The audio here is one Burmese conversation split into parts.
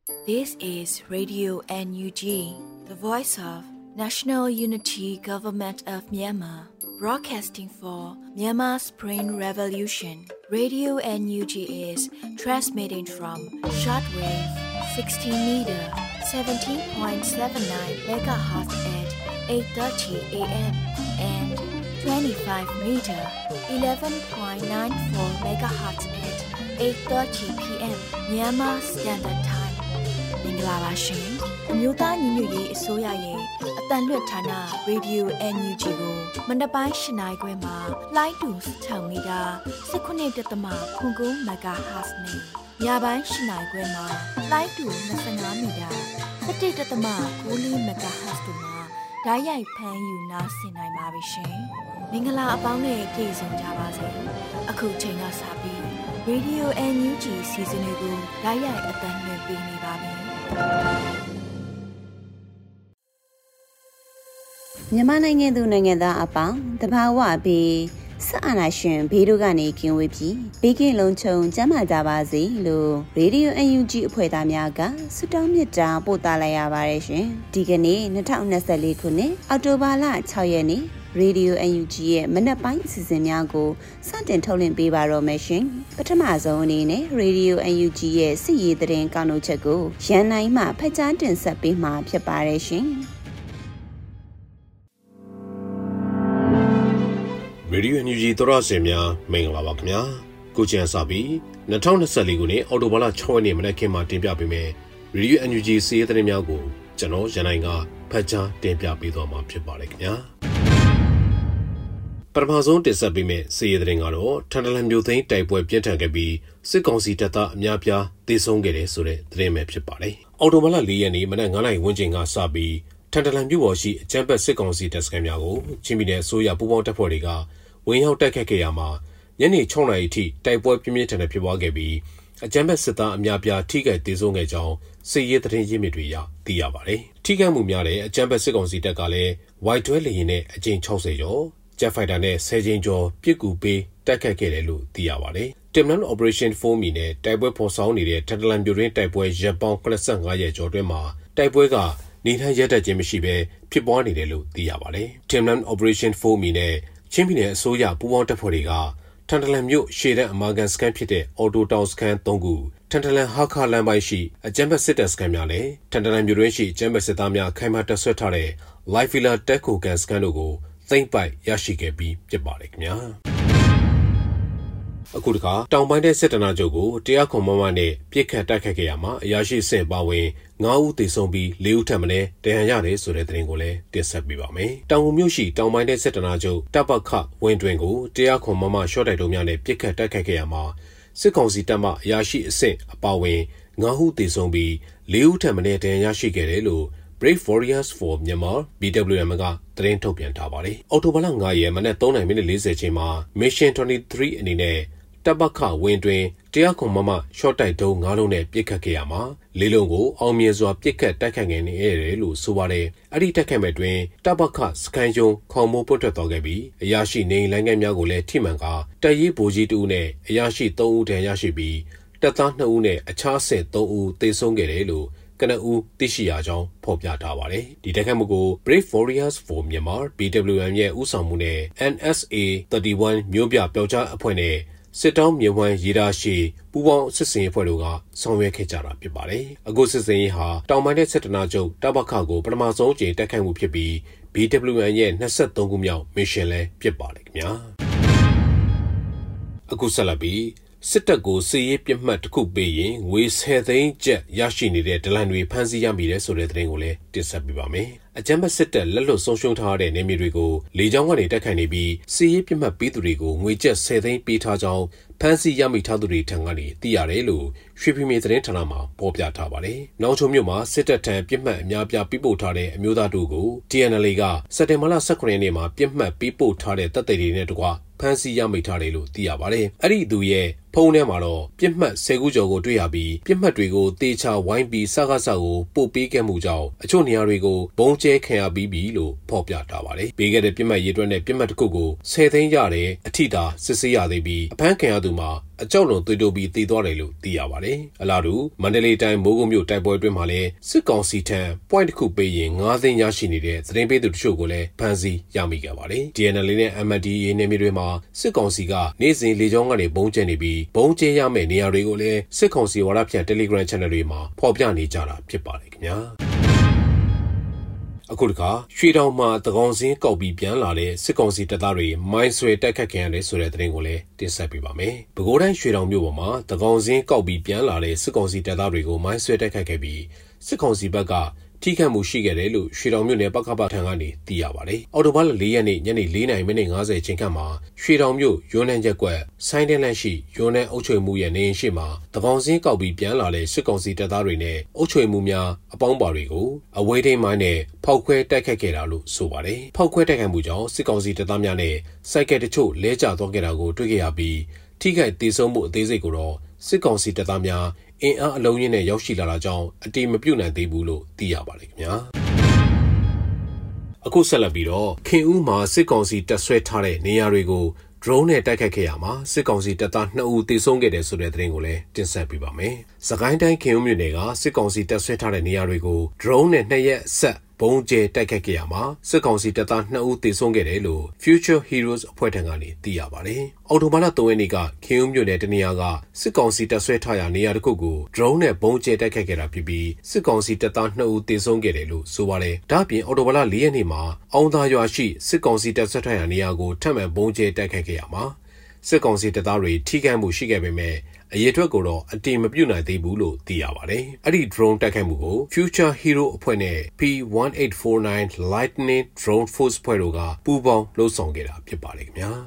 This is Radio NUG, the voice of National Unity Government of Myanmar, broadcasting for Myanmar Spring Revolution. Radio NUG is transmitting from shortwave 16 meter, 17.79 megahertz at 8:30 a.m. and 25 meter, 11.94 megahertz at 8:30 p.m. Myanmar Standard Time. မင်္ဂလာပါရှင်အမျိုးသားညီညွတ်ရေးအစိုးရရဲ့အတန်လွတ်ဌာန Radio NUG ကိုမနက်ပိုင်း၈နာရီခွဲမှာလိုင်းတူ6မီတာ19.9 MHz နဲ့ညပိုင်း၈နာရီခွဲမှာလိုင်းတူ25မီတာ17.9 MHz တို့မှာဓာတ်ရိုက်ဖမ်းယူနားဆင်နိုင်ပါပြီရှင်မင်္ဂလာအပေါင်းနဲ့ပြည့်စုံကြပါစေအခုချိန်ကစပြီး Radio NUG စီစဉ်လေးကိုဓာတ်ရိုက်အတန်လွှင့်ပေးနေပါပြီမြန်မာနိုင်ငံသူနိုင်ငံသားအပေါင်းတဘာဝပြီးဆက်အာနာရှင်ဘေးတို့ကနေကင်းဝေးပြီးဘေးကင်းလုံးချုံကျန်းမာကြပါစေလို့ Radio NUG အဖွဲ့သားများကဆုတောင်းမေတ္တာပို့သလိုက်ရပါတယ်ရှင်ဒီကနေ့2024ခုနှစ်အောက်တိုဘာလ6ရက်နေ့ Radio NUG ရဲ့မနက်ပိုင်းအစီအစဉ်များကိုစတင်ထုတ်လွှင့်ပေးပါတော့မယ်ရှင်ပထမဆုံးအနေနဲ့ Radio NUG ရဲ့စစ်ရေးသတင်းကောက်နှုတ်ချက်ကိုရန်နိုင်မှဖတ်ကြားတင်ဆက်ပေးမှာဖြစ်ပါတယ်ရှင် Radio NUG သောရစင်များမင်္ဂလာပါခင်ဗျာကိုကျန်စာပြီး2024ခုနှစ်အောက်တိုဘာလ6ရက်နေ့မနက်ခင်းမှာတင်ပြပေးမယ် Radio NUG စီးရဲသတင်းများကိုကျွန်တော်ရန်နိုင်ကဖတ်ကြားတင်ပြပေးသွားမှာဖြစ်ပါတယ်ခင်ဗျာပထမဆုံးတင်ဆက်ပေးမယ့်စီးရဲသတင်းကတော့ထန်တလန်မြို့သိမ်းတိုက်ပွဲပြင်းထန်ခဲ့ပြီးစစ်ကောင်စီတပ်သားအများပြားသေဆုံးခဲ့တယ်ဆိုတဲ့သတင်းပဲဖြစ်ပါတယ်အောက်တိုဘာလ4ရက်နေ့မနက်9:00နာရီဝန်းကျင်ကစပြီးထန်တလန်မြို့ပေါ်ရှိအကြမ်းဖက်စစ်ကောင်စီတပ်စခန်းများကိုချင်းပြည်နယ်အစိုးရပူးပေါင်းတပ်ဖွဲ့တွေကဝင်ရောက်တိုက်ခတ်ခဲ့ရမှာညနေ6:00နာရီအထိတိုက်ပွဲပြင်းပြင်းထန်ထန်ဖြစ်ပွားခဲ့ပြီးအကြမ်းဖက်စစ်သားအများပြားထိခိုက်ဒေဆုံးခဲ့ကြောင်းစစ်ရေးသတင်းရင်းမြစ်တွေအရသိရပါတယ်။ထိခိုက်မှုများတဲ့အကြမ်းဖက်စစ်ကောင်စီတပ်ကလည်း Y12 လေယာဉ်နဲ့အကြိမ်60ကျော်Jet Fighter နဲ့10ကြိမ်ကျော်ပစ်ကူပေးတိုက်ခတ်ခဲ့တယ်လို့သိရပါတယ်။ Timlan Operation 4 မီနဲ့တိုက်ပွဲဖော်ဆောင်နေတဲ့ထန်တလန်မြို့တွင်းတိုက်ပွဲရပ်ပေါင်း85ရက်ကျော်တွင်မှာတိုက်ပွဲကနေထိုင်ရတတ်ခြင်းမရှိဘဲဖြစ်ပွားနေတယ်လို့သိရပါတယ်။ Timlan Operation 4 မီနဲ့ချင်းပြည်နယ်အစိုးရပူးပေါင်းတပ်ဖွဲ့တွေကထန်တလန်မြို့ရှေ့တန်းအမာကန်စခန်းဖြစ်တဲ့အော်တိုတောင်စခန်း3ခုထန်တလန်ဟာခါလမ်းပိုင်းရှိအကြမ်းဖက်စစ်တပ်စခန်းများနဲ့ထန်တလန်မြို့တွင်းရှိအကြမ်းဖက်စစ်သားများခိုင်မာတပ်ဆွဲထားတဲ့ Life Villa တက်ကိုကန်စခန်းတို့ကိုသိမ်းပိုက်ရရှိခဲ့ပြီးဖြစ်ပါတယ်ခင်ဗျာအခုတခါတောင်ပိုင်းတဲ့စစ်တနာချုပ်ကိုတရားခွန်မမနဲ့ပြစ်ခတ်တိုက်ခတ်ခဲ့ရမှာအရာရှိစင်ပါဝင်9ဦးသေဆုံးပြီး4ဦးထပ်မံဒဏ်ရာရတယ်ဆိုတဲ့သတင်းကိုလည်းတင်ဆက်ပေးပါမယ်။တောင်ငူမြို့ရှိတောင်ပိုင်းတဲ့စစ်တနာချုပ်တပ်ပခဝင်တွင်ကိုတရားခွန်မမရှော့တိုက်တုံးများနဲ့ပြစ်ခတ်တိုက်ခတ်ခဲ့ရမှာစစ်ကောင်စီတပ်မှအရာရှိအဆင့်အပါဝင်9ဦးသေဆုံးပြီး4ဦးထပ်မံဒဏ်ရာရရှိခဲ့တယ်လို့Brave Warriors for Myanmar BWM ကသတင်းထုတ်ပြန်ထားပါတယ်။အောက်တိုဘာလ9ရက်မနက်3:40ချိန်မှာ Mission 23အနေနဲ့တပ်ပခဝင်တွင်တရားခွန်မမရှော့တိုက်တုံး9လုံးနဲ့ပြစ်ခတ်ခဲ့ရမှာ၄လုံးကိုအောင်မြင်စွာပြစ်ခတ်တိုက်ခတ်ခဲ့နေရတယ်လို့ဆိုပါတယ်။အဲ့ဒီတိုက်ခတ်မဲ့တွင်တပ်ပခစကန်ယုံခေါမိုးပွတ်ထွက်သွားခဲ့ပြီးအရာရှိနေလိုင်းငယ်များကိုလည်းထိမှန်ကတပ်ရေးဗိုလ်ကြီး2ဦးနဲ့အရာရှိ3ဦးတန်းရရှိပြီးတပ်သား2ဦးနဲ့အခြားဆင့်3ဦးသေဆုံးခဲ့တယ်လို့ကနဦးသိရှိရကြောင်းဖော်ပြထားပါတယ်။ဒီတိုက်ခိုက်မှုကို Brave Warriors for Myanmar BWM ရဲ့ဦးဆောင်မှုနဲ့ NSA 31မြို့ပြပျောက်ကြားအဖွဲ့နဲ့စစ်တောင်းမြေဝမ်းရေဒါရှိပူပေါင်းစစ်စင်အဖွဲ့တို့ကဆောင်ရွက်ခဲ့ကြတာဖြစ်ပါတယ်။အခုစစ်စင်ရေးဟာတောင်ပိုင်းတဲ့စစ်တနာချုပ်တပ်ပခကိုပထမဆုံးအကြိမ်တိုက်ခိုက်မှုဖြစ်ပြီး BWM ရဲ့23ခုမြောက်မစ်ရှင်လည်းဖြစ်ပါတယ်ခင်ဗျာ။အခုဆက်လက်ပြီးစစ်တပ်ကိုစစ်ရေးပြစ်မှတ်တစ်ခုပေးရင်ငွေ10သိန်းကျပ်ရရှိနေတဲ့ဒလန်တွေဖမ်းဆီးရမိတယ်ဆိုတဲ့သတင်းကိုလည်းတင်ဆက်ပေးပါမယ်။အကြမ်းဖက်စစ်တပ်လက်လွတ်ဆုံးရှုံးထားတဲ့နေမြေတွေကိုလေကြောင်းကနေတိုက်ခိုက်နေပြီးစစ်ရေးပြစ်မှတ်ပေးသူတွေကိုငွေကျပ်10သိန်းပေးထားကြောင်းဖမ်းဆီးရမိထားသူတွေထံကနေသိရတယ်လို့ရွှေပြည်မြေသတင်းဌာနမှဖော်ပြထားပါတယ်။နောက်ချုံမြို့မှာစစ်တပ်ထံပြစ်မှတ်အများပြားပေးပို့ထားတဲ့အမျိုးသားတို့ကို TNLA ကစက်တင်ဘာလ18ရက်နေ့မှာပြစ်မှတ်ပေးပို့ထားတဲ့တပ်တွေနဲ့တကွဖမ်းဆီးရမိထားတယ်လို့သိရပါတယ်။အဲ့ဒီသူရဲ့ဖုန်းထဲမှာတော့ပြစ်မှတ်10ခုကျော်ကိုတွေ့ရပြီးပြစ်မှတ်တွေကိုတေချာဝိုင်းပြီးစကားစကိုပို့ပေးခဲ့မှုကြောင့်အချို့နေရာတွေကိုဘုံကျဲခံရပြီးပြီလို့ဖော်ပြထားပါတယ်။ပေးခဲ့တဲ့ပြစ်မှတ်ရေးတွက်နဲ့ပြစ်မှတ်တစ်ခုကို10 သိန်းရတဲ့အထိသာစစ်ဆေးရသေးပြီးအဖမ်းခံရသူမှာအကြောက်လွန်သွေးတိုးပြီးတည်သွားတယ်လို့သိရပါတယ်။အလားတူမန္တလေးတိုင်းမိုးကုတ်မြို့တိုက်ပွဲအတွင်းမှာလည်းစစ်ကောင်စီထံ point တစ်ခုပေးရင်9 သိန်းရရှိနေတဲ့သတင်းပေးသူတချို့ကိုလည်းဖမ်းဆီးရမိခဲ့ပါတယ်။ DNL နဲ့ MNDAA နယ်မြေတွေမှာစစ်ကောင်စီကနေ့စဉ်လေကြောင်းကနေပုံကျဲနေပြီးပုံကျဲရမယ့်နေရာတွေကိုလည်းစစ်ကောင်စီဝါဒဖြန့် Telegram Channel တွေမှာဖော်ပြနေကြတာဖြစ်ပါတယ်ခင်ဗျာ။အခုတခါရွှေတောင်မှာတကောင်စင်းကောက်ပြီးပြန်လာတဲ့စစ်ကောင်စီတပ်သားတွေမိုင်းဆွဲတိုက်ခတ်ခံရတယ်ဆိုတဲ့သတင်းကိုလည်းတင်ဆက်ပေးပါမယ်။ပဲခူးတိုင်းရွှေတောင်မြို့ပေါ်မှာတကောင်စင်းကောက်ပြီးပြန်လာတဲ့စစ်ကောင်စီတပ်သားတွေကိုမိုင်းဆွဲတိုက်ခတ်ခဲ့ပြီးစစ်ကောင်စီဘက်ကထိခိုက်မှုရှိခဲ့တယ်လို့ရွှေတောင်မြို့နယ်ပကပထံကနေသိရပါတယ်။အော်တိုဘာလ4 ရက်နေ့ညနေ4:50ချိန်ခန့်မှာရွှေတောင်မြို့ရွန်းနှံရက်ကွက်ဆိုင်းတဲလန့်ရှိရွန်းနှံအုပ်ချုပ်မှုရဲ့နေအိမ်ရှိမှာတကောင်စင်းကောက်ပြီးပြန်လာတဲ့စစ်ကောင်စီတပ်သားတွေနဲ့အုပ်ချုပ်မှုများအပေါင်းပါတွေကိုအဝေးထိန်းမိုင်းနဲ့ဖောက်ခွဲတိုက်ခတ်ခဲ့တာလို့ဆိုပါတယ်။ဖောက်ခွဲတိုက်ခိုက်မှုကြောင့်စစ်ကောင်စီတပ်သားများနဲ့စိုက်ကဲတချို့လဲကျသွားခဲ့တာကိုတွေ့ခဲ့ရပြီးထိခိုက်ဒေဆုံးမှုအသေးစိတ်ကိုတော့စစ်ကောင်စီတပ်သားများအင်အားအလုံးရင်းနဲ့ရောက်ရှိလာတာကြောင့်အတိမပြုတ်နိုင်သေးဘူးလို့သိရပါတယ်ခင်ဗျာအခုဆက်လက်ပြီးတော့ခင်ဦးမှာစစ်ကောင်စီတပ်ဆွဲထားတဲ့နေရာတွေကို drone နဲ့တိုက်ခတ်ခဲ့ရမှာစစ်ကောင်စီတပ်သား2 ဦးသေဆုံးခဲ့တယ်ဆိုတဲ့သတင်းကိုလည်းတင်ဆက်ပေးပါမယ်။စကိုင်းတိုင်းခင်ဦးမြို့နယ်ကစစ်ကောင်စီတပ်ဆွဲထားတဲ့နေရာတွေကို drone နဲ့2 ရက်ဆက်ဘုံကျဲတိုက်ခတ်ခဲ့ရမှာစစ်ကောင်စီတပ်သား2 ဦးသေဆုံးခဲ့တယ်လို့ Future Heroes အဖွဲ့ထံကနေသိရပါတယ်။အော်တိုဘာလ3 ရက်နေ့ကခင်ဦးမြို့နယ်တနေရာကစစ်ကောင်စီတပ်ဆွဲထားရာနေရာတစ်ခုကို drone နဲ့ဘုံကျဲတိုက်ခတ်ခဲ့တာဖြစ်ပြီးစစ်ကောင်စီတပ်သား2 ဦးသေဆုံးခဲ့တယ်လို့ဆိုပါတယ်။ဒါ့အပြင်အော်တိုဘာလ4 ရက်နေ့မှာအောင်သာရွာရှိစစ်ကောင်စီတပ်ဆွဲထားရာနေရာကိုထပ်မံဘုံကျဲတိုက်ခတ်ခဲ့ရမှာစစ်ကောင်စီတပ်သားတွေထိခိုက်မှုရှိခဲ့ပေမဲ့အရေးအတွက်ကိုတော့အတိမပြုတ်နိုင်သေးဘူးလို့သိရပါတယ်။အဲ့ဒီ drone တိုက်ခိုက်မှုကို Future Hero အဖွဲ့နဲ့ P1849 Lightning Drone Force ဖွဲ့တို့ကပူးပေါင်းလှုပ်ဆောင်ခဲ့တာဖြစ်ပါတယ်ခင်ဗျာ။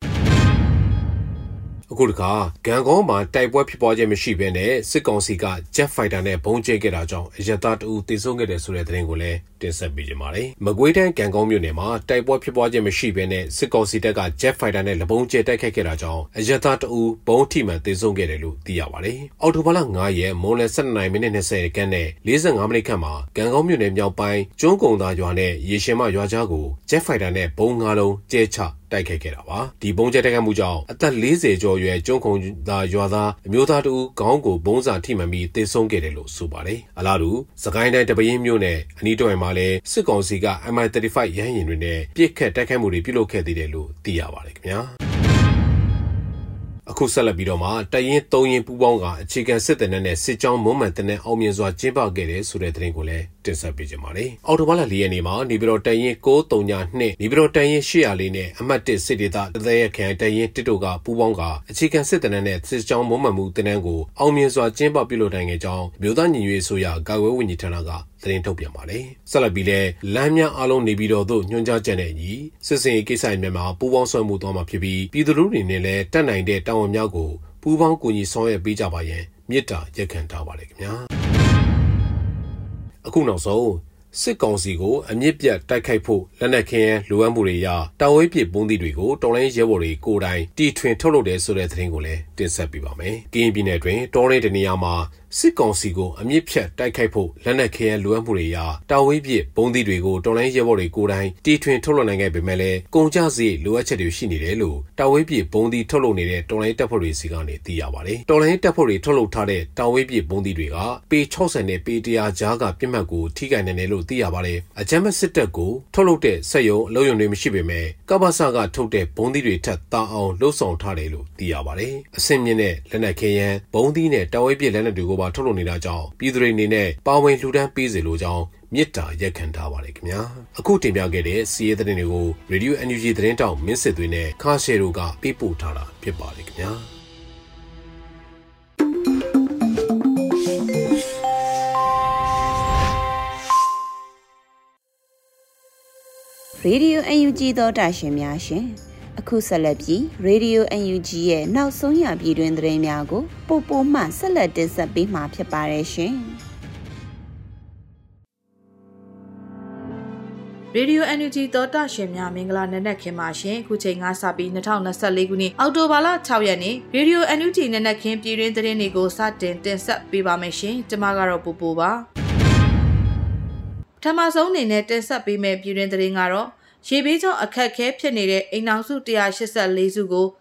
အခုတခါဂန်ကောမှာတိုက်ပွဲဖြစ်ပွားခြင်းမရှိဘဲနဲ့စစ်ကောင်စီက Jet Fighter နဲ့ဘုံကျဲခဲ့တာကြောင့်အရတားတူသေဆုံးခဲ့တယ်ဆိုတဲ့သတင်းကိုလည်းတင်ဆက်ပေးကြပါမယ်။မကွေးတိုင်းဂန်ကောမြို့နယ်မှာတိုက်ပွဲဖြစ်ပွားခြင်းမရှိဘဲနဲ့စစ်ကောင်စီတပ်က Jet Fighter နဲ့လဘုံကျဲတိုက်ခိုက်ခဲ့တာကြောင့်အရတားတူဘုံထိမှန်သေဆုံးခဲ့တယ်လို့သိရပါတယ်။အော်တိုဘာလ9 ရက်မွန်လယ်12:20ခန့်နဲ့45 မိနစ်ခန့်မှာဂန်ကောမြို့နယ်မြောက်ပိုင်းကျွန်းကုံသာရွာနဲ့ရေရှင်မရွာကြားကို Jet Fighter နဲ့ဘုံ5 လုံးကျဲချတိုက်ခိုက်ခဲ့တာပါဒီဘုံကျဲတိုက်ခိုက်မှုကြောင့်အသက်40ကျော်ရွယ်ကျွန်းကုံသာရွာသားအမျိုးသားတူခေါင်းကိုဘုံစာထိမှန်ပြီးသေဆုံးခဲ့တယ်လို့ဆိုပါတယ်အလားတူစကိုင်းတိုင်းတပင်းမြို့နယ်အနီးတစ်ဝိုက်မှာလည်းစစ်ကောင်စီက MI-35 ရဟတ်ယာဉ်တွေနဲ့ပစ်ခတ်တိုက်ခိုက်မှုတွေပြုလုပ်ခဲ့သေးတယ်လို့သိရပါတယ်ခင်ဗျာအခုဆက်လက်ပြီးတော့မှတရင်3ရင်ပူးပေါင်းကအခြေခံစစ်တပ်နဲ့စစ်ကြောင်းမွမ်းမံတဲ့အောင်မြင်စွာကျင်းပခဲ့တယ်ဆိုတဲ့သတင်းကိုလည်းတင်ဆက်ပေးကြပါမယ်။အော်တိုဘာလ4 ရက်နေ့မှာနေပြည်တော်တရင်932နေပြည်တော်တရင်804နဲ့အမှတ်1စစ်ဒေသတသက်ရခရိုင်တရင်1တို့ကပူးပေါင်းကအခြေခံစစ်တပ်နဲ့စစ်ကြောင်းမွမ်းမံမှုတင်နန်းကိုအောင်မြင်စွာကျင်းပပြုလုပ်နိုင်ခဲ့ကြောင်းမြို့သားညီညွတ်ရေးဆိုရကာကွယ်ဝန်ကြီးဌာနကသတင်းထုတ်ပြန်ပါတယ်။ဆက်လက်ပြီးလဲလမ်းများအလုံးနေပြည်တော်သို့ညွှန်ကြားချက်နဲ့ညီစစ်စင်ရေးကိစ္စတွေမှာပူးပေါင်းဆောင်မှုသွားမှာဖြစ်ပြီးပြည်သူလူထုတွေနဲ့လည်းတတ်နိုင်တဲ့တာဝန်များကိုပူးပေါင်းကူညီဆောင်ရွက်ပေးကြပါရန်မြစ်တာရက်ခံထားပါတယ်ခင်ဗျာအခုနောက်ဆုံးစစ်ကောင်စီကိုအမြင့်ပြတ်တိုက်ခိုက်ဖို့လက်နက်ခဲယမ်းလိုအပ်မှုတွေရာတာဝဲပစ်ပုံးသီးတွေကိုတော်လိုင်းရဲဘော်တွေကိုယ်တိုင်တီထွင်ထုတ်လုပ်တယ်ဆိုတဲ့သတင်းကိုလည်းတင်ဆက်ပေးပါမယ်။ကရင်ပြည်နယ်တွင်တော်ရဲတနေရာမှာစစ်ကောင်စီကိုအမြင့်ဖြတ်တိုက်ခိုက်ဖို့လက်နက်ခဲယမ်းလိုအပ်မှုတွေရာတာဝဲပစ်ပုံးသီးတွေကိုတော်လိုင်းရဲဘော်တွေကိုယ်တိုင်တီထွင်ထုတ်လုပ်နိုင်ခဲ့ပေမဲ့လည်းကုန်ကျစရိတ်လိုအပ်ချက်တွေရှိနေတယ်လို့တာဝဲပစ်ပုံးသီးထုတ်လုပ်နေတဲ့တော်လိုင်းတပ်ဖွဲ့တွေစီကနေသိရပါတယ်။တော်လိုင်းတပ်ဖွဲ့တွေထုတ်လုပ်ထားတဲ့တာဝဲပစ်ပုံးသီးတွေကပေ60နဲ့ပေ100ကြားကပြစ်မှတ်ကိုထိခိုက်နိုင်တယ်လို့သိရပါတယ်။အကြမ်းဖက်စစ်တပ်ကိုထုတ်လုပ်တဲ့စက်ရုံအလုပ်ရုံတွေမရှိပေမဲ့ကပ္ပစကထုတ်တဲ့ဘုံသီးတွေထပ်တာအောင်လှုပ်ဆောင်ထားတယ်လို့သိရပါတယ်။အဆင့်မြင့်တဲ့လက်နက်ခဲယမ်းဘုံသီးနဲ့တာဝဲပစ်လက်နက်တွေကိုပါထုတ်လုပ်နေတာကြောင့်ပြည်သူတွေအနေနဲ့ပါဝင်လှူဒန်းပေးစေလိုကြောင်းမြစ်တာရက်ခံထားပါတယ်ခင်ဗျာအခုတင်ပြခဲ့တဲ့စီးရဲသတင်းတွေကို Radio NUG သတင်းတောက်မင်းစစ်သွေးနဲ့ခါရှယ်တို့ကပေးပို့ထားတာဖြစ်ပါတယ်ခင်ဗျာရေဒီယို UNG သောတာရှင်များရှင်အခုဆက်လက်ပြီး Radio UNG ရဲ့နောက်ဆုံးရပြည်တွင်သတင်းများကိုပို့ပို့မှဆက်လက်တင်ဆက်ပေးမှာဖြစ်ပါတယ်ရှင်ရေဒီယို NUG သောတာရှင်များမင်္ဂလာနံနက်ခင်းပါရှင်အခုချိန်ကစပြီး2024ခုနှစ်အောက်တိုဘာလ6ရက်နေ့ရေဒီယို NUG နံနက်ခင်းပြည်တွင်သတင်းတွေကိုစတင်တင်ဆက်ပေးပါမယ်ရှင်ကျွန်မကတော့ပူပူပါပထမဆုံးအနေနဲ့တင်ဆက်ပေးမယ့်ပြည်တွင်းသတင်းကတော့ရေဘေးကြောင့်အခက်အခဲဖြစ်နေတဲ့အိမ်ထောင်စု184စုကို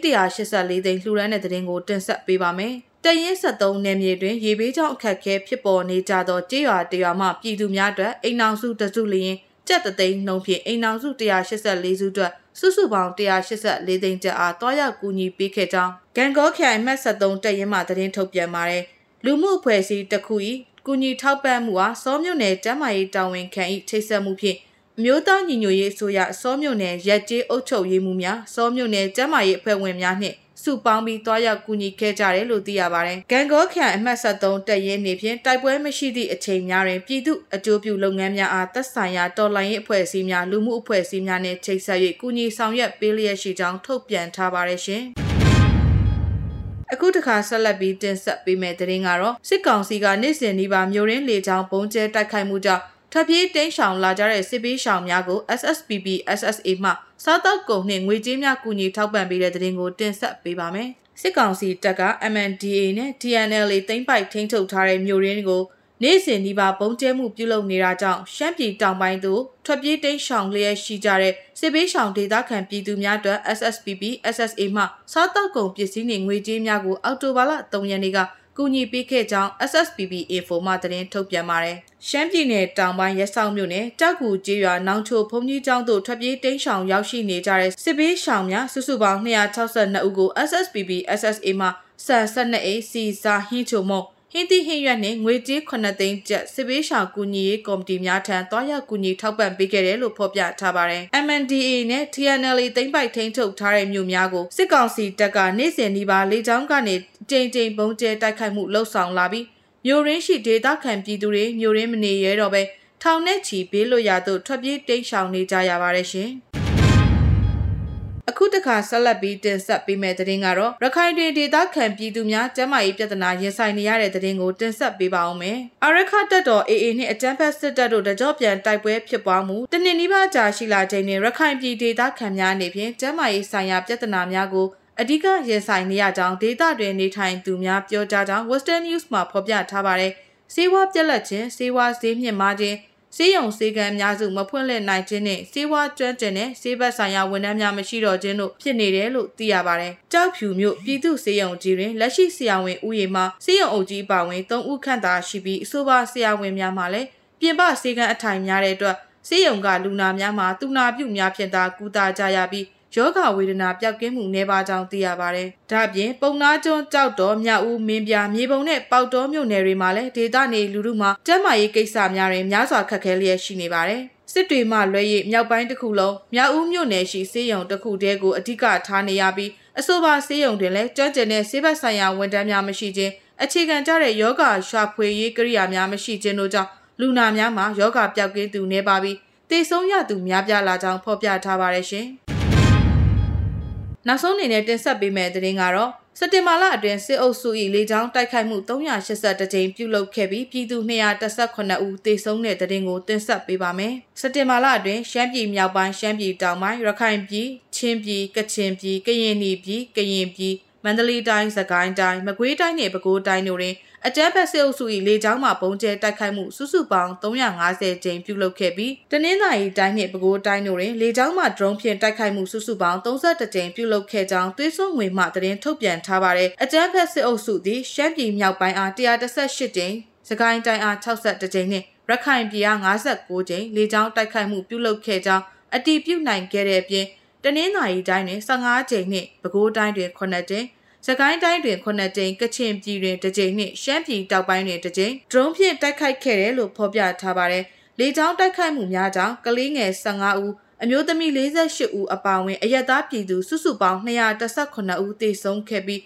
384သိန်းလှူဒန်းတဲ့သတင်းကိုတင်ဆက်ပေးပါမယ်။တရင်73နယ်မြေတွင်ရေဘေးကြောင့်အခက်အခဲဖြစ်ပေါ်နေကြသောကြေးရွာတရွာမှပြည်သူများအတွက်အိမ်ထောင်စုတစုလျင်ကျပ်သိန်းနှုန်းဖြင့်အိမ်ထောင်စု184စုအတွက်စုစုပေါင်း184သိန်းကျပ်အားတွားရောက်ကူညီပေးခဲ့ကြောင်းဂန်ကောခိုင်မှတ်73တရင်မှသတင်းထုတ်ပြန်ပါတယ်။လူမှုအဖွဲ့အစည်းတစ်ခု၏ကူညီထောက်ပံ့မှုအားစောမြို့နယ်တမ်းမာရေးတာဝန်ခံ၏ချိတ်ဆက်မှုဖြင့်အမျိုးသားညီညွတ်ရေးအစိုးရစောမြို့နယ်ရက်ကျေးအုပ်ချုပ်ရေးမှုများစောမြို့နယ်တမ်းမာရေးအဖွဲ့ဝင်များနှင့်စုပေါင်းပြီးတွားရောက်ကူညီခဲ့ကြတယ်လို့သိရပါတယ်။ဂန်ကောခိုင်အမှတ်73တရင်နေဖြင့်တိုက်ပွဲမရှိသည့်အချိန်များတွင်ပြည်သူအကျိုးပြုလုပ်ငန်းများအားသက်ဆိုင်ရာတော်လှန်ရေးအဖွဲ့အစည်းများလူမှုအဖွဲ့အစည်းများနှင့်ချိတ်ဆက်၍ကူညီဆောင်ရွက်ပေးလျက်ရှိကြောင်းထုတ်ပြန်ထားပါတယ်ရှင်။အခုတစ်ခါဆက်လက်ပြီးတင်ဆက်ပေးမယ့်သတင်းကတော့စစ်ကောင်စီကနေ့စဉ်ဒီပါမြို့ရင်းလေကြောင်းပုံကျဲတိုက်ခိုက်မှုကြောင့်ထပ်ပြေးတင်းရှောင်လာကြတဲ့စစ်ပေးရှောင်များကို SSPP SSA မှစားတောက်ကုန်နှင့်ငွေကြေးများကူညီထောက်ပံ့ပေးတဲ့သတင်းကိုတင်ဆက်ပေးပါမယ်။စစ်ကောင်စီတပ်က MNDAA နဲ့ TNLA သိမ်းပိုက်ထိန်းချုပ်ထားတဲ့မြို့ရင်းကိုနေ့စဉ်ဒီပါပုံကျဲမှုပြုလုပ်နေတာကြောင့်ရှမ်းပြည်တောင်ပိုင်းသို့ထွက်ပြေးတိမ်းရှောင်လျက်ရှိကြတဲ့စစ်ပေးရှောင်ဒေသခံပြည်သူများအတွက် SSPP SSA မှစားတောက်ကုန်ပစ္စည်းနှင့်ငွေကြေးများကိုအောက်တိုဘာလ3ရက်နေ့ကကူညီပေးခဲ့ကြောင်း SSPP Info မှသတင်းထုတ်ပြန်ပါတယ်။ရှမ်းပြည်နယ်တောင်ပိုင်းရဲဆောင်မြို့နယ်တောက်ကူကျေးရွာနောင်ချိုဘုံကြီးကျောင်းသို့ထွက်ပြေးတိမ်းရှောင်ရောက်ရှိနေကြတဲ့စစ်ပေးရှောင်များစုစုပေါင်း262ဦးကို SSPP SSA မှဆန်12အိတ်စီစာဟင်းချိုမုံဟင်းသီးဟင်းရွက်နဲ့ငွေကြေး9သိန်းကျပ်စစ်ပေးရှောင်ကူညီရေးကော်မတီများထံတွားရောက်ကူညီထောက်ပံ့ပေးခဲ့တယ်လို့ဖော်ပြထားပါတယ်။ MNDAA နဲ့ TNLA သိမ်းပိုက်ထိန်းချုပ်ထားတဲ့မြို့များကိုစစ်ကောင်စီတပ်ကနေ့စဉ်ဒီပါလေကြောင်းကနေကြိမ်ကြိမ်ပုံကျဲတိုက်ခိုက်မှုလှုပ်ဆောင်လာပြီးမြို့ရင်းရှိဒေသခံပြည်သူတွေမြို့ရင်းမနေရတော့ပဲထောင်နဲ့ချီဘေးလွတ်ရာသို့ထွက်ပြေးတိမ်းရှောင်နေကြရပါတယ်ရှင်။အခုတစ်ခါဆက်လက်ပြီးတင်ဆက်ပေးမယ့်သတင်းကတော့ရခိုင်တွင်ဒေသခံပြည်သူများကျန်းမာရေးပြဿနာရင်ဆိုင်နေရတဲ့သတင်းကိုတင်ဆက်ပေးပါဦးမယ်။အာရခတပ်တော် AA နှင့်အကြမ်းဖက်စစ်တပ်တို့တကြော့ပြန်တိုက်ပွဲဖြစ်ပွားမှုတနင်္လာနေ့ကြာရှိလာချိန်တွင်ရခိုင်ပြည်ဒေသခံများအနေဖြင့်ကျန်းမာရေးဆိုင်ရာပြဿနာများကိုအဓိကရင်ဆိုင်နေရကြောင်းဒေသတွင်နေထိုင်သူများပြောကြားကြောင်း Western News မှာဖော်ပြထားပါတယ်။စေဝါပြက်လက်ခြင်းစေဝါဈေးမြင့်မားခြင်းစေယုံစေကံများစုမဖွင့်လှစ်နိုင်ခြင်းနဲ့စေဝါကျွမ်းကျင်တဲ့စေဘက်ဆိုင်ရာဝန်ထမ်းများမရှိတော့ခြင်းတို့ဖြစ်နေတယ်လို့သိရပါတယ်။ကြောက်ဖြူမြို့ပြည်သူ့စေယုံကြီးတွင်လက်ရှိဆရာဝန်ဦးရေမှာစေယုံအုပ်ကြီးပါဝင်3ဦးခန့်သာရှိပြီးအဆိုပါဆရာဝန်များမှာလည်းပြင်ပစေကံအထိုင်များတဲ့အတွက်စေယုံကလူနာများမှာသူနာပြုများဖြင့်သာကုသကြရပြီးယောဂဝေဒနာပျောက်ကင်းမှုနည်းပါးကြောင်းသိရပါတယ်။ဒါ့အပြင်ပုံနာကျွန်းကြောက်တော်မြောက်ဦးမင်းပြမြေပုံနဲ့ပေါက်တော်မြို့နယ်တွေမှာလည်းဒေသနေလူထုမှာကျန်းမာရေးကိစ္စများတွင်များစွာခက်ခဲလျက်ရှိနေပါတယ်။စစ်တွေမှလွဲ၍မြောက်ပိုင်းတစ်ခုလုံးမြောက်ဦးမြို့နယ်ရှိစေယုံတစ်ခုတည်းကိုအဓိကထားနေရပြီးအဆိုပါစေယုံတွင်လည်းကျွမ်းကျင်တဲ့ဆေးဘက်ဆိုင်ရာဝန်ထမ်းများမရှိခြင်းအခြေခံကျတဲ့ယောဂရှာဖွေရေးကိရိယာများမရှိခြင်းတို့ကြောင့်လူနာများမှာယောဂပျောက်ကင်းသူနည်းပါပြီးသေဆုံးရသူများပြားလာကြောင်းဖော်ပြထားပါတယ်ရှင်။နောက်ဆုံးအနေနဲ့တင်ဆက်ပေးမယ့်သတင်းကတော့စက်တင်ဘာလအတွင်းစစ်အုပ်စု၏လေကြောင်းတိုက်ခိုက်မှု382ကြိမ်ပြုလုပ်ခဲ့ပြီးပြည်သူ218ဦးသေဆုံးတဲ့သတင်းကိုတင်ဆက်ပေးပါမယ်။စက်တင်ဘာလအတွင်းရှမ်းပြည်မြောက်ပိုင်းရှမ်းပြည်တောင်ပိုင်းရခိုင်ပြည်ချင်းပြည်ကချင်ပြည်ကရင်ပြည်ကရင်ပြည်မန္တလေးတိုင်းစကိုင်းတိုင်းမကွေးတိုင်းနဲ့ပဲခူးတိုင်းတို့တွင်အကြမ်းဖက်စစ်အုပ်စု၏လေကြောင်းမှပုံကျဲတိုက်ခိုက်မှုစုစုပေါင်း350ကြိမ်ပြုလုပ်ခဲ့ပြီးတနင်္သာရီတိုင်းနှင့်ပဲခူးတိုင်းတို့တွင်လေကြောင်းမှ drone ဖြင့်တိုက်ခိုက်မှုစုစုပေါင်း31ကြိမ်ပြုလုပ်ခဲ့ကြောင်းသွေးစွန်းငွေမှသတင်းထုတ်ပြန်ထားပါတယ်။အကြမ်းဖက်စစ်အုပ်စုသည်ရှမ်းပြည်မြောက်ပိုင်းအား118ကြိမ်စကိုင်းတိုင်းအား61ကြိမ်နှင့်ရခိုင်ပြည်အား59ကြိမ်လေကြောင်းတိုက်ခိုက်မှုပြုလုပ်ခဲ့ကြောင်းအတည်ပြုနိုင်ခဲ့တဲ့အပြင်တနင်္သာရီတိုင်းတွင်15ကြိမ်နှင့်ပဲခူးတိုင်းတွင်9ကြိမ်စကိုင်းတိုင်းတွင်9ကြိမ်ကချင်ပြည်တွင်2ကြိမ်နှင့်ရှမ်းပြည်တောင်ပိုင်းတွင်2ကြိမ် drone ဖြင့်တိုက်ခိုက်ခဲ့တယ်လို့ဖော်ပြထားပါတယ်။လေကြောင်းတိုက်ခိုက်မှုများကြောင့်ကလေးငယ်15ဦးအမျိုးသမီး48ဦးအပါအဝင်အရက်သားပြည်သူစုစုပေါင်း218ဦးသေဆုံးခဲ့ပြီး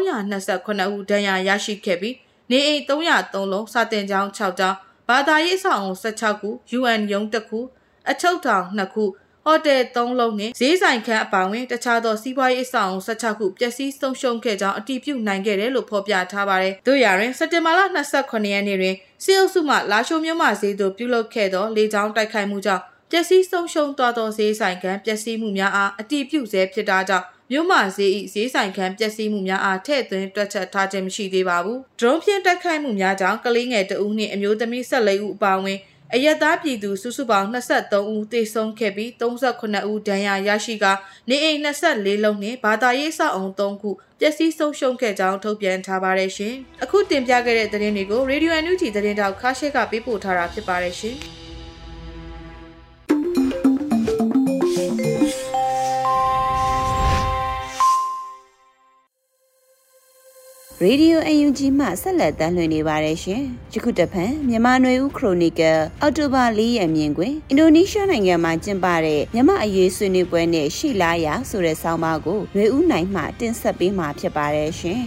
329ဦးဒဏ်ရာရရှိခဲ့ပြီးနေအိမ်303လုံးစာတင်ကျောင်း6ကျောင်းဘာသာရေးအဆောက်အုံ16ခု UN ရုံး1ခုအချုပ်ထောင်2ခုဟိုတယ်3လုံးနဲ့ဈေးဆိုင်ခန်းအပါအဝင်တခြားသောစီးပွားရေးအဆောက်အုံ16ခုပျက်စီးဆုံးရှုံးခဲ့ကြောင်းအတည်ပြုနိုင်ခဲ့တယ်လို့ဖော်ပြထားပါတယ်။တို့ရာတွင်စက်တင်ဘာလ28ရက်နေ့တွင်စစ်အုပ်စုမှလာရှိုမြို့မှဈေးသို့ပြုလုပ်ခဲ့သောလေကြောင်းတိုက်ခိုက်မှုကြောင့်ပျက်စီးဆုံးရှုံးသွားသောဈေးဆိုင်ခန်းပျက်စီးမှုများအားအတည်ပြုဆဲဖြစ်တာကြောင့်မြို့မှဈေး၏ဈေးဆိုင်ခန်းပျက်စီးမှုများအားထည့်သွင်းတွက်ချက်ထားခြင်းမရှိသေးပါဘူး။ drone ဖြင့်တိုက်ခိုက်မှုများကြောင့်ကလေးငယ်2ဦးနှင့်အမျိုးသမီး14ဦးအပါအဝင်အယက်သားပြည်သူစုစုပေါင်း23ဦးသေဆုံးခဲ့ပြီး39ဦးဒဏ်ရာရရှိကနေအိမ်24လုံးနဲ့ဘာသာရေးစောက်အောင်3ခုပျက်စီးဆုံးရှုံးခဲ့ကြောင်းထုတ်ပြန်ထားပါတယ်ရှင်။အခုတင်ပြခဲ့တဲ့သတင်းတွေကို Radio NUG သတင်းတောက်ခါရှက်ကပေးပို့ထားတာဖြစ်ပါတယ်ရှင်။ Radio UNG မှဆက်လက်တမ်းလွှင့်နေပါတယ်ရှင်။ယခုတဖန်မြန်မာနွေဦးခရိုနီကယ်အောက်တိုဘာ4ရက်မြင်တွင်အင်ဒိုနီးရှားနိုင်ငံမှာကျင်းပတဲ့မြန်မာအရေးဆွေးနွေးပွဲနဲ့ရှိလာရဆိုတဲ့ဆောင်းပါးကိုနွေဦးနိုင်မှတင်ဆက်ပေးမှာဖြစ်ပါတယ်ရှင်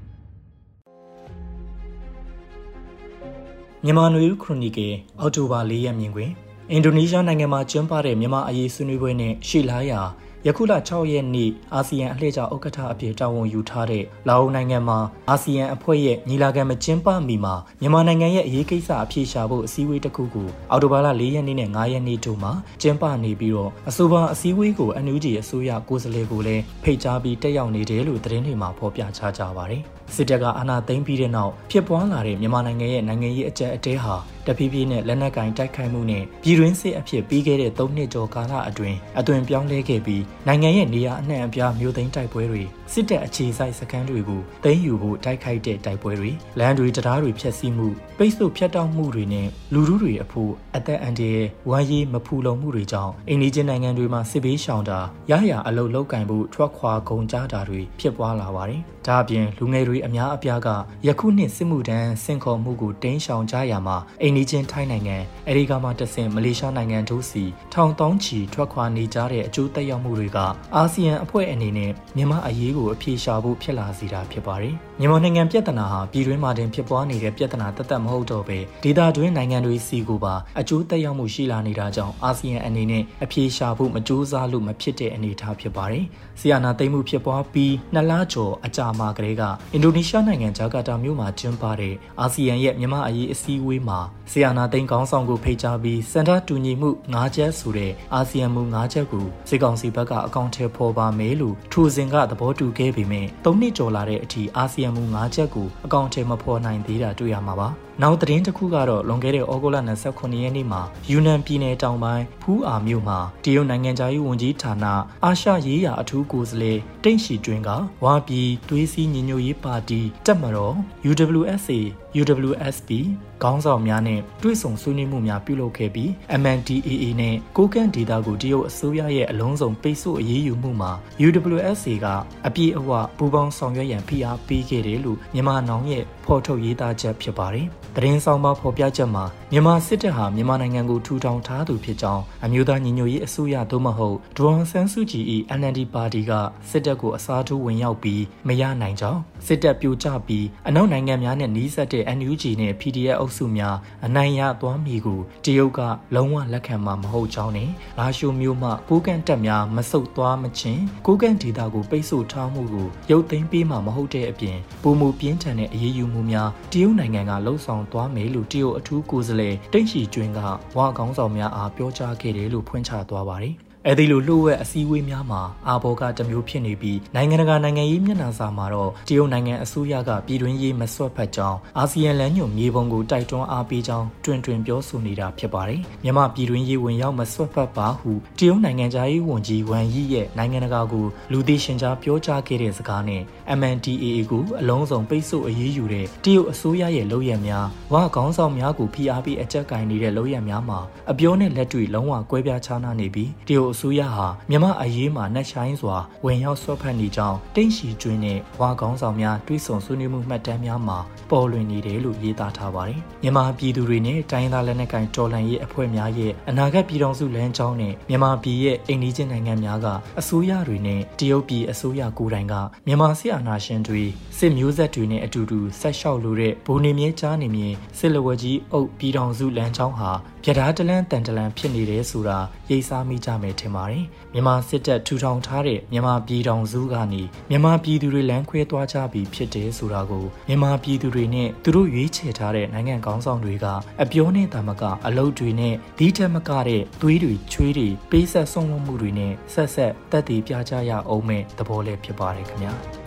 ။မြန်မာနွေဦးခရိုနီကယ်အောက်တိုဘာ4ရက်မြင်တွင်အင်ဒိုနီးရှားနိုင်ငံမှာကျင်းပတဲ့မြန်မာအရေးဆွေးနွေးပွဲနဲ့ရှိလာရယခုလ6ရက်နေ့အာဆီယံအလှည့်ကျဥက္ကဋ္ဌအဖြစ်တာဝန်ယူထားတဲ့လာအိုနိုင်ငံမှာအာဆီယံအဖွဲ့ရဲ့ညီလာခံမကျင်းပမီမှာမြန်မာနိုင်ငံရဲ့အရေးကိစ္စအဖြေရှာဖို့အစည်းအဝေးတစ်ခုကိုအောက်တိုဘာလ4ရက်နေ့နဲ့5ရက်နေ့တို့မှာကျင်းပနေပြီးတော့အဆိုပါအစည်းအဝေးကို NUG အစိုးရကိုယ်စားလှယ်ကိုလည်းဖိတ်ကြားပြီးတက်ရောက်နေတယ်လို့သတင်းတွေမှာဖော်ပြကြပါတယ်။စစ်တပ်ကအာဏာသိမ်းပြီးတဲ့နောက်ဖြစ်ပွားလာတဲ့မြန်မာနိုင်ငံရဲ့နိုင်ငံရေးအကျပ်အတဲဟာတဖြည်းဖြည်းနဲ့လက်နက်ကင်တိုက်ခိုက်မှုနဲ့ပြည်တွင်းစစ်အဖြစ်ပြီးခဲ့တဲ့3နှစ်ကျော်ကာလအတွင်းအသွင်ပြောင်းလဲခဲ့ပြီးနိုင်ငံရဲ့နေရာအနှံ့အပြားမြို့သိမ်းတိုက်ပွဲတွေစစ်တပ်အခြေစိုက်စခန်းတွေကိုသိမ်းယူဖို့တိုက်ခိုက်တဲ့တိုက်ပွဲတွေလမ်းတွေတရားတွေဖျက်ဆီးမှုပိတ်ဆို့ဖျက်တောက်မှုတွေနဲ့လူထုတွေအဖို့အသက်အန္တရာယ်ဝမ်းရေးမဖူလုံမှုတွေကြောင့်အိန္ဒိယနိုင်ငံတွေမှာစစ်ဘေးရှောင်တာရရအလုတ်လောက်ကင်ဖို့ထွက်ခွာကုန်ကြတာတွေဖြစ်ပွားလာပါတယ်။ဒါအပြင်လူငယ်တွေအများအပြားကယခုနှစ်စစ်မှုထမ်းဆင့်ခေါ်မှုကိုတင်းရှောင်ကြရမှာအိန္ဒိယထိုင်းနိုင်ငံအဲဒီကမှတဆင့်မလေးရှားနိုင်ငံတို့စီထောင်တောင်းချီထွက်ခွာနေကြတဲ့အကျိုးသက်ရောက်မှုတွေကအာဆီယံအဖွဲ့အနေနဲ့မြန်မာအရေးကိုအပြေရှာဖို့ဖြစ်လာစေတာဖြစ်ပါတယ်။မြန်မာနိုင်ငံပြဿနာဟာပြည်တွင်းမှာတင်ဖြစ်ပွားနေတဲ့ပြဿနာတသက်မဟုတ်တော့ပဲဒေသတွင်းနိုင်ငံတွေစီကိုပါအကျိုးသက်ရောက်မှုရှိလာနေတာကြောင့်အာဆီယံအနေနဲ့အပြေရှာဖို့မကြိုးစားလို့မဖြစ်တဲ့အနေအထားဖြစ်ပါတယ်။ဆီယနာသိမ်းမှုဖြစ်ပွားပြီး2လကျော်အကြာမှာကလေးကအင်ဒိုနီးရှားနိုင်ငံဂျာကာတာမြို့မှာကျင်းပတဲ့အာဆီယံရဲ့မြန်မာအရေးအစည်းအဝေးမှာဆီယနာသိမ်းခေါင်းဆောင်ကိုဖိတ်ကြားပြီးစင်တာတူညီမှု9ချက်ဆိုတဲ့အာဆီယံမူ9ချက်ကိုစစ်ကောင်စီဘက်ကအကောင့်ထဲပေါ်ပါမယ်လို့ထိုစဉ်ကသဘောတူခဲ့ပေမဲ့3နှစ်ကျော်လာတဲ့အထိအာဆီယံမူ9ချက်ကိုအကောင့်ထဲမပေါ်နိုင်သေးတာတွေ့ရမှာပါ။နောက်သတင်းတစ်ခုကတော့လွန်ခဲ့တဲ့ဩဂုတ်လ29ရက်နေ့မှာယူနန်ပြည်နယ်တောင်ပိုင်းဖူးအာမြို့မှာတရုတ်နိုင်ငံသားရေးဝန်ကြီးဌာနအာရှရေးရာအထူးကိုယ်စားလှယ်တိန့်ရှီကျွင်းကဝါပြည်သွေးစည်းညီညွတ်ရေးပါတီတပ်မတော် UWSA UWSP ခေါင်းဆောင်များနဲ့တွေ့ဆုံဆွေးနွေးမှုများပြုလုပ်ခဲ့ပြီး MNDAA နဲ့ကိုကန့်ဒေသကိုတရုတ်အစိုးရရဲ့အလုံးစုံပိတ်ဆို့အရေးယူမှုမှာ UWSA ကအပြည့်အဝပူးပေါင်းဆောင်ရွက်ရန်ဖိအားပေးခဲ့တယ်လို့မြန်မာနောင်ရဲ့ဖော်ထုတ်ရေးသားချက်ဖြစ်ပါတယ်။သတင်းဆောင်ပါဖော်ပြချက်မှာမြန်မာစစ်တပ်ဟာမြန်မာနိုင်ငံကိုထူထောင်ထားသူဖြစ်ကြောင်းအမျိုးသားညီညွတ်ရေးအစိုးရသို့မဟုတ်ဒေါ်အောင်ဆန်းစုကြည်၏ NLD ပါတီကစစ်တပ်ကိုအစားထိုးဝင်ရောက်ပြီးမရနိုင်ကြောင်းစစ်တပ်ပြိုကျပြီးအနောက်နိုင်ငံများနဲ့နှီးစပ်တဲ့ NUG နဲ့ PDF အုပ်စုများအနိုင်ရသွားမည်ကိုတရုတ်ကလုံးဝလက်ခံမှာမဟုတ်ကြောင်းနဲ့လာရှိုမျိုးမှကိုကန့်တပ်များမဆုတ်သွားမချင်းကိုကန့်ဒေသကိုပိတ်ဆို့ထားမှုကိုရုပ်သိမ်းပေးမှာမဟုတ်တဲ့အပြင်ပုံမူပြင်းထန်တဲ့အရေးယူမှုများတရုတ်နိုင်ငံကလှုံ့ဆော်သွားမယ်လို့တရုတ်အထူးကိုယ်စားလှယ်တိန့်ရှီကျွင်းကဝါကောင်းဆောင်များအားပြောကြားခဲ့တယ်လို့ဖွင့်ချသွားပါတယ်။အဲဒီလိုလှုပ်ဝက်အစည်းအဝေးများမှာအာဘော်ကတစ်မျိုးဖြစ်နေပြီးနိုင်ငံတကာနိုင်ငံရေးမျက်နှာစာမှာတော့တရုတ်နိုင်ငံအစိုးရကပြည်တွင်းရေးမဆွတ်ဖက်ကြောင်းအာဆီယံလမ်းညွှန်မြေပုံကိုတိုက်တွန်းအားပေးကြောင်းတွင်ပြောဆိုနေတာဖြစ်ပါတယ်။မြန်မာပြည်တွင်းရေးဝင်ရောက်မဆွတ်ဖက်ပါဟုတရုတ်နိုင်ငံသားရေးဝန်ကြီးဝမ်ယီရဲ့နိုင်ငံတကာကိုလူသိရှင်ကြားပြောကြားခဲ့တဲ့စကားနဲ့ MNDAA ကိုအလုံးစုံပိတ်ဆို့အရေးယူတဲ့တရုတ်အစိုးရရဲ့လုပ်ရများဝါခေါင်းဆောင်များကိုဖိအားပေးအကြက်ကင်နေတဲ့လုပ်ရများမှာအပြောနဲ့လက်တွေ့လုံးဝကွဲပြားခြားနားနေပြီးတရုတ်အစိုးရဟာမြန်မာအရေးမှာနှက်ဆိုင်စွာဝင်ရောက်ဆွတ်ဖက်နေကြောင်းတိန့်ရှီကျွင်းနဲ့ဝါခေါင်းဆောင်များတွဲဆုံဆွေးနွေးမှုမှတ်တမ်းများမှာပေါ်လွင်နေတယ်လို့ရေးသားထားပါတယ်။မြန်မာပြည်သူတွေနဲ့တိုင်းသားလက်နက်ကိုင်တော်လှန်ရေးအဖွဲ့များရဲ့အနာဂတ်ပြည်ထောင်စုလမ်းကြောင်းနဲ့မြန်မာပြည်ရဲ့အိမ်နီးချင်းနိုင်ငံများကအစိုးရတွေနဲ့တရုတ်ပြည်အစိုးရကိုယ်တိုင်ကမြန်မာစစ်အာဏာရှင်တွေစစ်မျိုးဆက်တွေနဲ့အတူတူဆက်လျှောက်လိုတဲ့ဗိုလ်နေမြဲကြားနေမြဲစစ်လက်ဝဲကြီးအုပ်ပြည်ထောင်စုလမ်းကြောင်းဟာပြဓာတလန်းတန်တလန်းဖြစ်နေတယ်ဆိုတာရိပ်စားမိကြမယ်ထင်ပါတယ်။မြန်မာစစ်တပ်ထူထောင်ထားတဲ့မြန်မာပြည်ထောင်စုကနေမြန်မာပြည်သူတွေလမ်းခွဲသွားကြပြီဖြစ်တယ်ဆိုတာကိုမြန်မာပြည်သူတွေနဲ့သူတို့ရွေးချယ်ထားတဲ့နိုင်ငံကောင်းဆောင်တွေကအပြောနဲ့တာမကအလုပ်တွေနဲ့ဒီထက်မကတဲ့သွေးတွေချွေးတွေပေးဆက်ဆုံးဝမှုတွေနဲ့ဆက်တက်တည်ပြကြရအောင်မဲ့သဘောလေးဖြစ်ပါတယ်ခင်ဗျာ။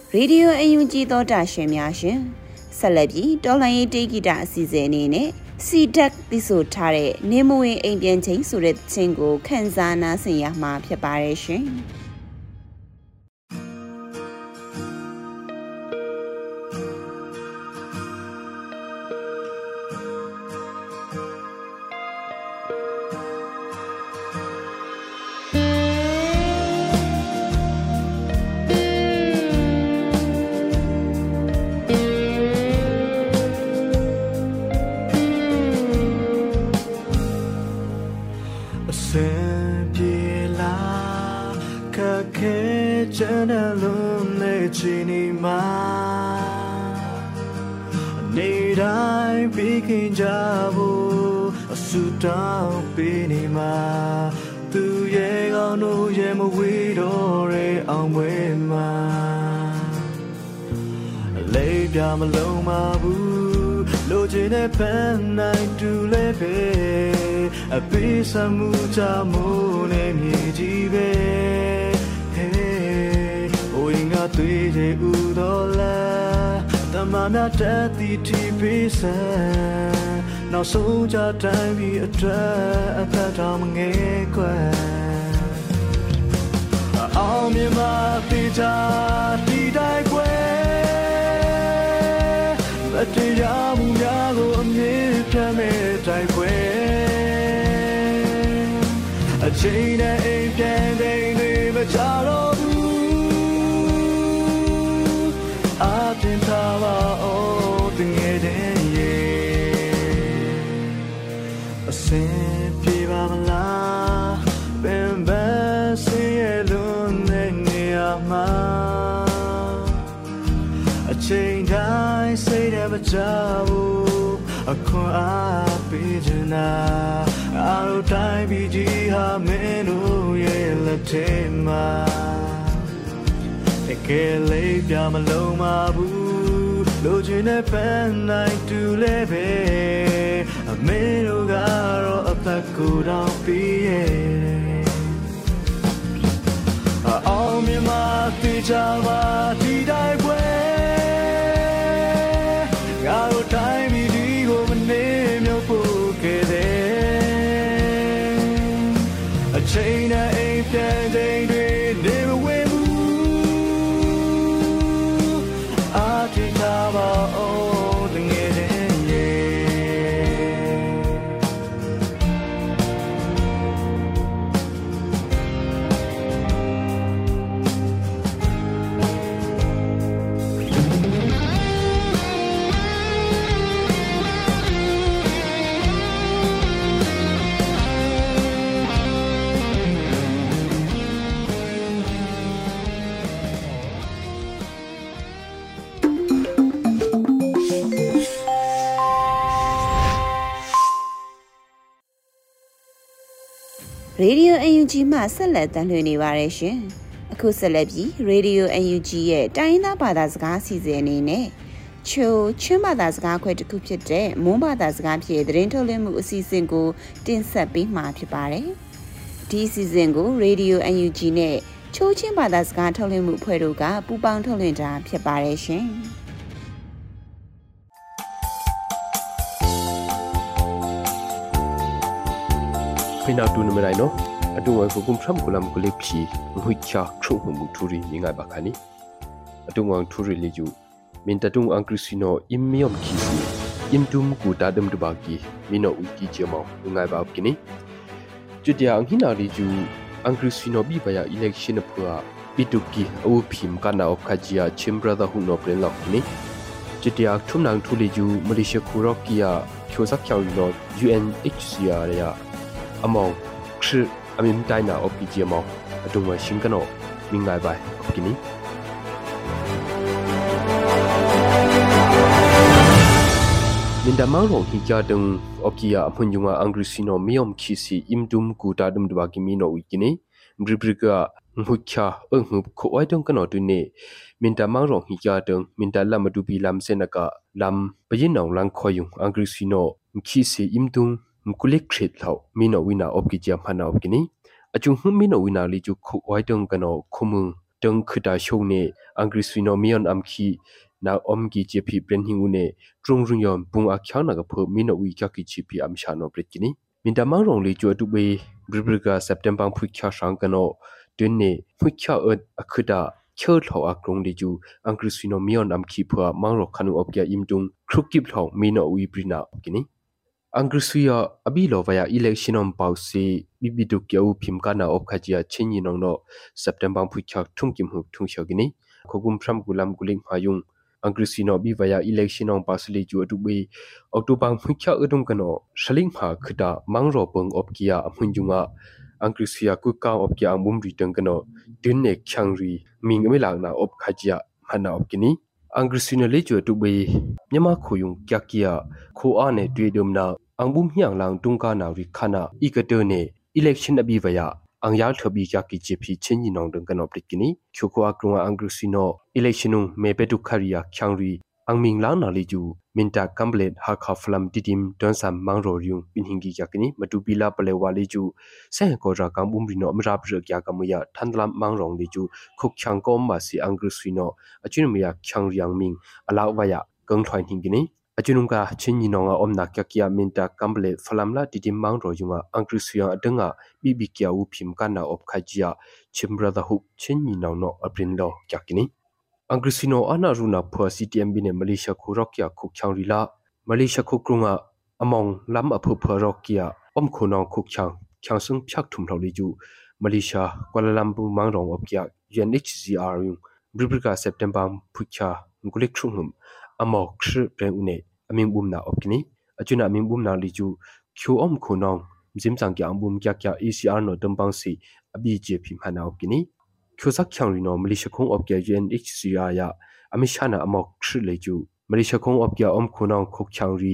ရေဒီယိုအယူကြီးသောတာရှင်များရှင်ဆက်လက်ပြီးတော်လိုင်းရေးတေးဂီတအစီအစဉ်အနေနဲ့စီတက်သီဆိုထားတဲ့နေမဝင်အိမ်ပြန်ချင်းဆိုတဲ့ချင်းကိုခန်းစားနာဆင်ရမှာဖြစ်ပါတယ်ရှင်နောက်ဆုံးကြတိုင်းပြီးအတွက်အသက်တော်မငယ်ခွဲအောင်မြင်မှာတေချာတီတိုင်းခွဲမတရားမှုများကိုအမြင်ပြမဲ့တိုင်းခွဲအချိန်နဲ့အိမ်ပြန်တဲ့တွေမကြတော့ဘူးအပြင်ထားပါအောင်တငယ်တဲ့စင်ပြေပါမလားပင်ပန်းစင်ရဲ့လုံးနဲ့နေရမှာအချိန်တိုင်းစိတ်နဲ့မကြဘူးအခွန်အားပေးချင်တာအားတို့တိုင်းပြည်ကြီးဟာမင်းတို့ရဲ့လက်ထဲမှာတကယ်လေးပြမလုံးပါဘူးလိုချင်တဲ့ပန်းနိုင်တူလဲပဲအမေတို့ကတော့အသက်ကိုယ်တော်ပြီးရဲ့အောင်မြင်မှာသိကြပါဒီတိုင်းပွဲငါတို့တိုင်းပြည်ဒီကိုမနေမြုပ်ဖို့ခဲ့တယ်အချိန်နဲ့အိမ်ပြန်ချိန်တွေနေမဝင်ဘူးအာတိတာပါအောင်တငယ်တဲ့ရေဒီယို UNG မှဆက်လက်တင်လွှင့်နေပါတယ်ရှင်။အခုဆက်လက်ပြီးရေဒီယို UNG ရဲ့တိုင်းရင်းသားဘာသာစကားအစီအစဉ်အနေနဲ့ချိုချင်းဘာသာစကားခွဲတစ်ခုဖြစ်တဲ့မွန်းဘာသာစကားဖြင့်သတင်းထုတ်လွှင့်မှုအစီအစဉ်ကိုတင်ဆက်ပေးမှာဖြစ်ပါတယ်။ဒီအစီအစဉ်ကိုရေဒီယို UNG နဲ့ချိုချင်းဘာသာစကားထုတ်လွှင့်မှုအဖွဲ့တို့ကပူးပေါင်းထုတ်လွှင့်တာဖြစ်ပါတယ်ရှင်။ဖိနာတူနမရိုင်နော်အတူဝဲကိုကုမ်ဖရမ်ကူလမ်ကူလိဖီငွိချာခုံမှုထူရီငိုင်ဘခါနီအတူဝမ်ထူရီလီယူမင်တတုံအန်ကရစီနိုအင်မီယမ်ခီစီအင်တုမ်ကူတာဒမ်ဒဘာကီမီနိုဝီကီချေမောငိုင်ဘကီနီကျူတျာအင်ဟီနာလီဂျူအန်ကရစီနိုဘီဘယာအီလက်ရှင်ဖွာပီတူကီအဝဖီမ်ကနာအော့ခဂျီယာချင်ဘရာဒါဟူနိုပရင်လောက်ကီနီကျူတျာထုံနန်ထူလီဂျူမလေးရှားခူရော့ကီယာချိုဇက်ချောင်လော UNHCR ယာအမောင်ခရအမင်တိုင်းနာအော့ပီဂျီမောအတူမရှင်ကနောမင်္ဂလာပါအပကီနီမင်ဒမောင်ရောဟီဂျာတုံအော့ကီယာအဖွန်ယုံအင်္ဂရိစီနိုမီယမ်ခီစီအင်တုမ်ကူတာဒမ်ဒဘာကီမီနိုဝီကီနီဘရီဘရီကာငုချာအငုခိုအိုင်တုံကနောတူနေမင်ဒမောင်ရောဟီဂျာတုံမင်ဒလာမဒူဘီလမ်စေနကာလမ်ပယင်းနောင်လန်ခွယုံအင်္ဂရိစီနိုခီစီအင်တုမ်mkulik khrit lau mino wina opki jam hana opkini achung hum mino wina li ju khu wai dong kano khumung ตึงขดาโชเนอังกฤษวินอมิออนอัมคีนาอมกีเจพีเปรนหิงูเนตรงรุงยอมปุงอาขยานากเพิ่มมินอวิกากิจีพีอัมชาโนเปรกินีมินดามังรองลีจวดุเบบริบริกาเซปเทมบังพุชาสังกันโอตุนเนพุชาอขดาเชิดหอกกรงลีจูอังกฤษวินอมิออนอัมคีเพื่อมังรอคันุอบแกอิมดุงครุกกิบหอกมินอวิบรินากินีอังกฤษวิยาอบิโลวายาอิเล็กชันอมปาวซีบิบิดุกยาอุพิมกานาอบขจียเชนยินองโนเซปเทมบังพุชาทุ่งกิมหุทุ่งเชกินีขกุมพรำกุลามกุลิงพายุงอังกฤษวินอบิวายาอิเล็กชันอมปาวซีลีจูดุเบออกตุบังพุชาอุดมกันโนชลิงพาขดามังรอปงอบกิยามุนจุงาอังกฤษวิยากุกาอบกิยามุมรีตังกันโนดินเนกชังรีมิงเมลางนาอบขจียมานาอบกินีอังกฤษวินอเลจูดุเบยามาโคยุงกักกิยาโคอาเนดุยดมนาอังบุมเฮียงลางตุงกานาริคานาอีกเตอร์เนอิเล็กชันอบิวายาอังยาลทบีจากกิจพีเชนยินองดังกันอปริกินีคิวโคอากรงอังกฤษโนอิเล็กชันเมเปตุคาริยาชังรีอังมิงลางนาลิจูมินตาคัมเบลดฮาคาฟลัมดิดิมดอนซัมมังโรริยุงปินหิงกิจากกินีมาดูบิลาเปเลวาลิจูเซนโกรากังบุมริโนมราบเรกยากามุยาทันลามมังรองลิจูคุกชังกอมมาซีอังกฤษโนอจุนมุยาชังรียังมิงอลาวายากังทอยหิงกินีอจุนุงกาเชนยินองอมนักกิยามินตาคัมเบลฟลัมลาดิดิมมังโรยุงอังกฤษยังอดึงบิบิกิยาอุพิมกันนาอบขจียาชิมบราดาฮุเชนยินองโนอปรินโลจากกินีอังกฤษโนอานารุนาพัวซีทีเอ็มบีเนมาเลเซียคุรอกยาคุกชังริลามาเลเซียคุกรุงอมองล้ำอภัวพัวรอกยาอมโคนองคุกชังชังซึ่งพักถุมเหล่าลิจูมาเลเซียกัวลาลัมปุมังรองอบกิยา UNHCR ยุงบริบริกาเซปเทมบังพุชางกุลิกชุงหุมอมอกชื่อเปรอุเนอมิงบุมนาอบกินีอจุนาอมิงบุมนาลิจูคิวอมโคนองจิมจังกิอังบุมยักยา ECR โนดัมบังซีอบีเจพิมหานาอบกินีคิวซักชังริโนมาเลเซียคงอบกิยา UNHCR ยาอมิชานาอมอกชื่อเลจูมาเลเซียคงอบกิยาอมโคนองคุกชังรี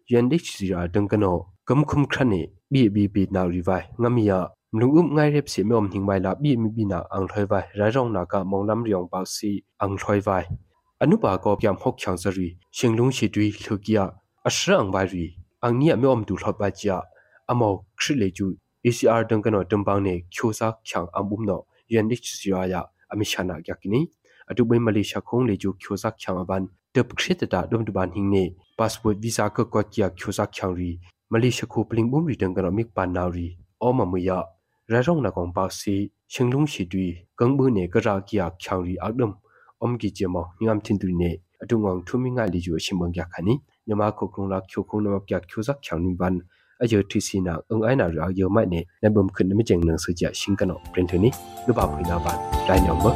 UNHCR ดังกันโนกัมคุมครันเนบีนารีไวงามียามลุงอุ้มง่ายเรียบเสียไม่อมหิงไวละบีมีบีนาอังถอยไวไรรองนากามองลำเรียงบาซีอังถอยไวอนุบาลก็ยามหกชังซรีเชียงลุงชีดุยลุกิยาอัชรังไวรีอังเนี่ยไม่อมดูทอดบาจียอมอกชื่อเลจู ECR ดังกันโนดัมบังเนคิวซักชังอัมบุมโน UNHCR ยาอมิชานาอยากกินีอดุเบมาเลเซียคงเลจูคิวซักชังอบันเติบเครตตาดมดุบันหิงเนพาสปอร์ตวีซ่าก็กอดยาคิวซักชังรีมาเลเซียคูปลิงบุมรีดังกันมิกปานนารีออมามุยาไรรองนากองปาซีเชิงลุงชีดุยกังบือเนกรากิยาชังรีอักดมอมกิเจมองามทินดุยเนอดุงองทุมิงาลิจูชิมบังยาคันียามาโคกรงลักคิวคงนมักยาคิวซักชังนิบันอายุที่สีนาไอนาเรื่องเยอะมากเนในบ่มขึ้นไม่เจงหนังสือจะชิงกันออกเป็นเท่านี้รูปแบบพินาบันได้ยอมมั้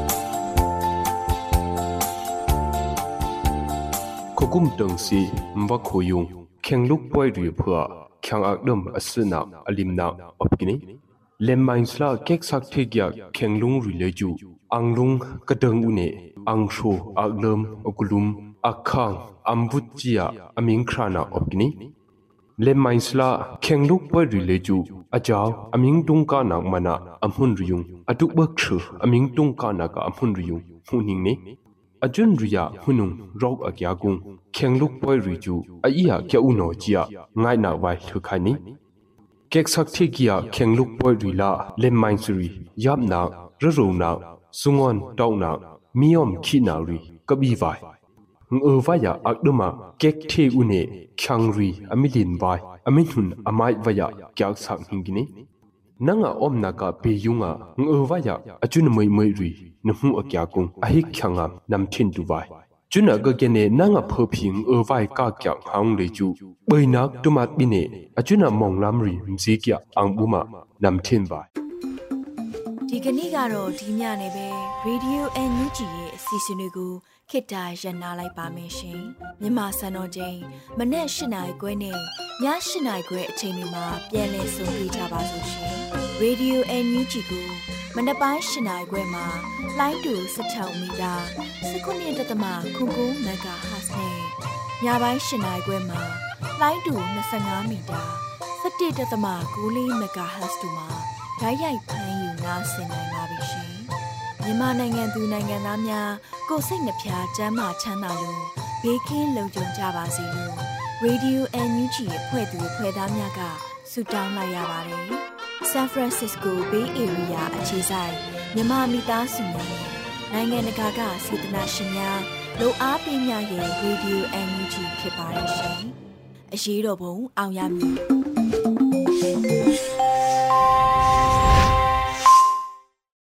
ขกุมตังสีมว่าขยุงแข่งลูกป่วยหรือเพื่อแข่งอักดมอสนาอลิมนาอบกินีเลมมินส์ลาเก็กสักเทียแข่งลุงริเลจูอังลุงกระดังอุเนอังโชอักเลมอกลุมอักขังอัมบุจิยาอมิงครานาอบกินีเลมมินส์ลาแข่งลูกป่วยริเลจูอาจาวอมิงตุงกานักมานาอัมหุนริยุงอดุบักชื่ออมิงตุงกานักอัมหุนริยุงหูนิงเนอจุนริยาหุนุงรอกอักยากุงแข่งลูกป่วยริจูอาอียาแค่อุโนจียง่ายนาไว้ทุกขานี้เก็กสักที่กียแข่งลูกป่วยริลาเลมมินส์รียับนาระรูนาสุงอนดาวนามีอมขีนารีกบีไววายาอักดมาเก็กเทอุเนชังรีอมิลินไวอมิหุนอามาวายาแก่สักหิงกินีนังอมนากาเปยุงวายาอจุนมวยรีนหูอักยากุงอหิขังนำทินดูไวจุนก็เกเนนังเพอพิงวายกากยังหังเลจูเบยนักตุมัดบิเนอจุนมองลำรีมซิกยาอังบุมานำทินไวဒီကနေ့ကတော့ဒီညနေပဲ Radio NUG ရဲ့အစီအစဉ်လေးကိုခေတ္တရနာလိုက်ပါမယ်ရှင်မြန်မာစံတော်ချိန်မနေ့၈နာရီခွဲနဲ့ည၈နာရီခွဲအချိန်တွေမှာပြန်လည်ဆုံတွေ့ကြပါလို့ရှင် Radio NUG ကိုမနေ့ပိုင်း၈နာရီခွဲမှာလိုင်းတူ16မီတာ19.9 MHz နဲ့ညပိုင်း၈နာရီခွဲမှာလိုင်းတူ25မီတာ17.9 MHz တို့မှာဓာတ်ရိုက်ဖမ်းယူနားဆင်နိုင်ပါပြီရှင်မြန်မာနိုင်ငံသူနိုင်ငံသားများကိုယ်စိတ်နှပြချမ်းသာချမ်းသာလို့ဘေးကင်းလုံခြုံကြပါစေလို့ Radio NUG ရဲ့ဖွဲ့သူဖွဲ့သားများကဆုတောင်းလိုက်ရပါတယ် San Francisco Bay Area အခြေစိုက်မြန်မာမိသားစုများနိုင်ငံတကာကစေတနာရှင်များလိုအားပေးများရဲ့ Radio NUG ဖြစ်ပါတယ်ရှင်။အရေးတော်ပုံအောင်ရမည်